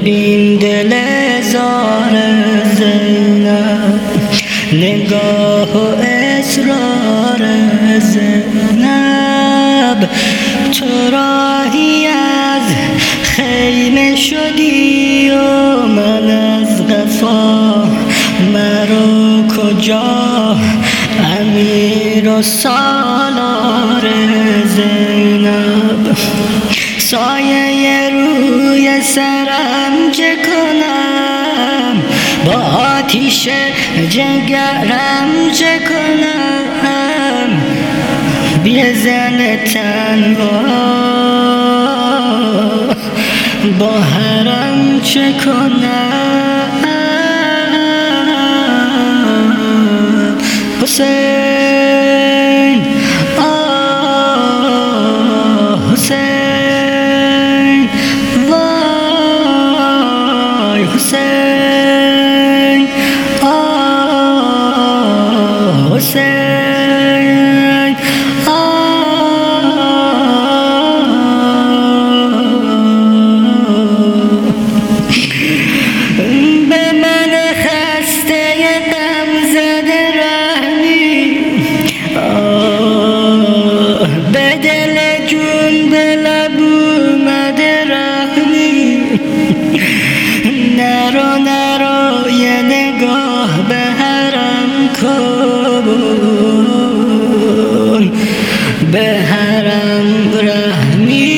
ببین دل زار زینب، نگاه و اصرار زینب. تو راهی از خیمه شدی و من از قفا، مرو کجا امیر و سالار زینب. سایه روی سرم چه کنم، با آتیش جگرم چه کنم، بی زن تنها با حرم چه کنم. حسین حسین وای حسین حسین به من خسته غم زده رحمی، به دل جون به لب اومده رحمی. نرو نرو یه نگاه به حرم کن، به حرم رحمی.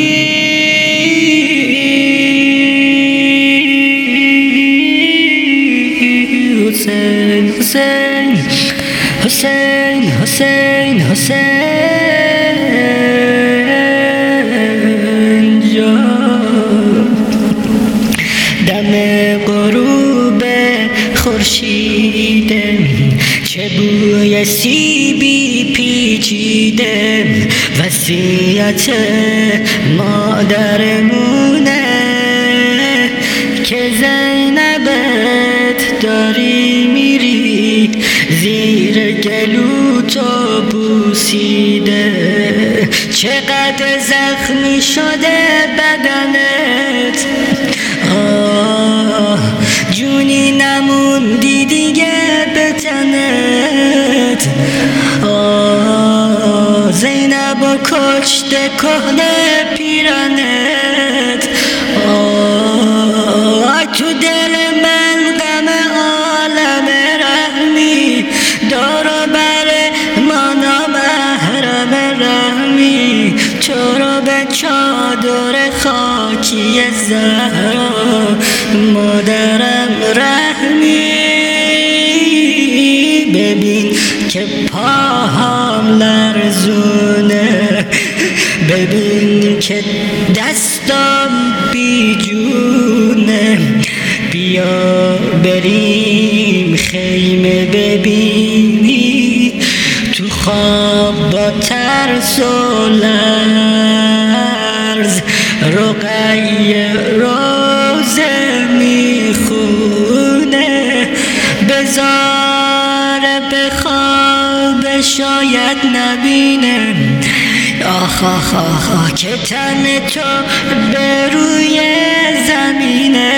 حسین حسین حسین حسین حسین جان. دم غروب خورشیده، چه بوی سیبی پیچیده، وصیت مادرمونه که زینبت داری میری زیر گلو تو بوسیده. چقدر زخمی شده بدنت، جونی نموندی دیگه به تنت. زینب و کشته کهنه پیرنت. تو دل من غم عالم رحمی، دور بر مانا محرم رحمی. تو رو به چادر خاکی زهرا مادرم رحمی. ببین که پاهم لرزونه، ببین که دستم بی جونه. بیا بریم خیمه ببینی تو خواب با ترس و لرز. رقیه روزه میخونه، بذار به خواب شاید نبینه. آخ آخ آخ که تن تو به روی زمینه.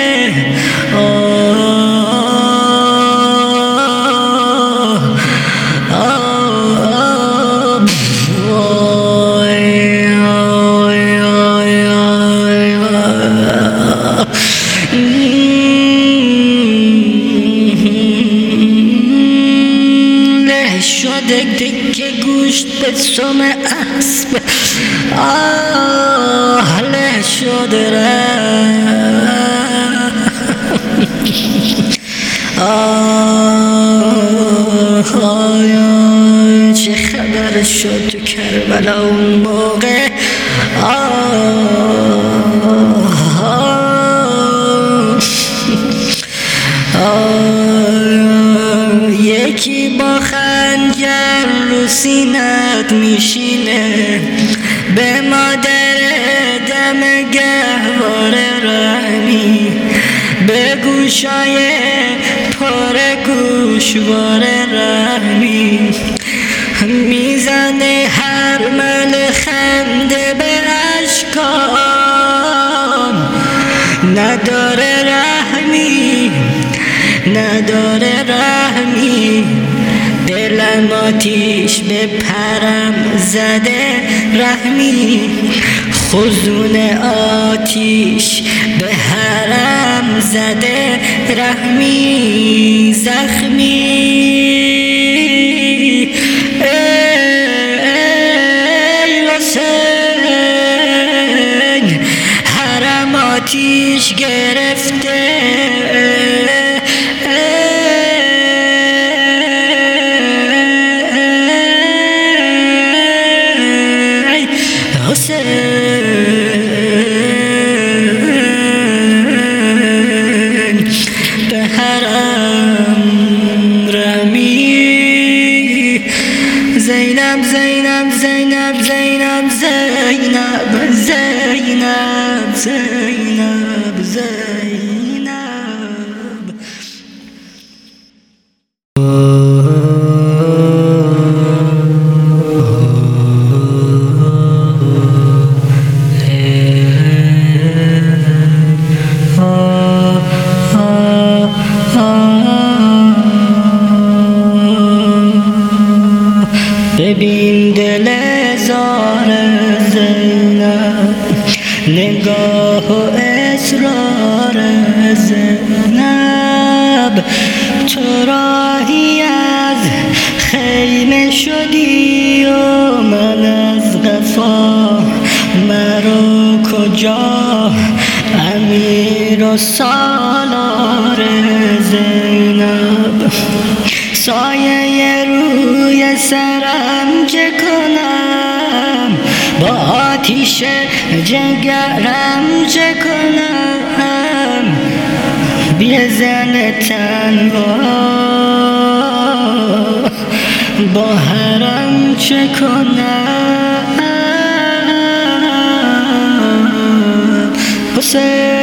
له شده دکه گوشت به سم اسب، له شده چه خبر شد تو کربلا اون موقع. یکی با خنجر رو سینت میشینه، به مادر دم گهواره رحمی. به گوشای پر گوشواره رحمی. میزنه هر من خنده به اشکام، نداره نداره رحمی، دلم آتیش به پرم زده رحمی، خزون آتیش به حرم زده رحمی، زخمی ای حسین، حرم آتیش گرفته، به حرم رمی، زینب زینب زینب زینب زینب زینب زینب زینب. ببین دل زار زینب، نگاه و اصرار زینب، تو راهی از خیمه شدی و من از قفا، مرو کجا امیر و سالار زینب، سایه روی سرم چه کنم، با آتیش جگرم چه کنم، بی زن تنها با حرم چه کنم.